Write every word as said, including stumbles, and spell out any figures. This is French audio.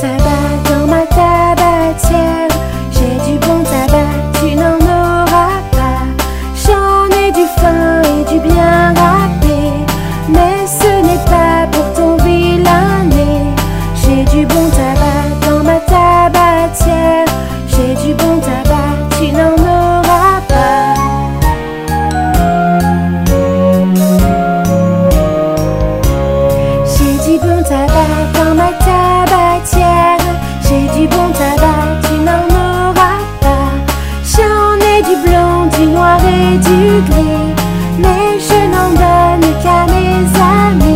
tabac dans ma tabatière. J'ai du bon tabac, tu n'en auras pas. J'en ai du fin et du bien râpé, mais ce n'est pas pour ton vilain nez. J'ai du bon tabac dans ma tabatière. J'ai du bon tabac, tu n'en auras pas. J'ai du bon tabac dans ma tabatière. J'ai du bon tabac, tu n'en auras pas. J'en ai du blanc, du noir et du gris, mais je n'en donne qu'à mes amis.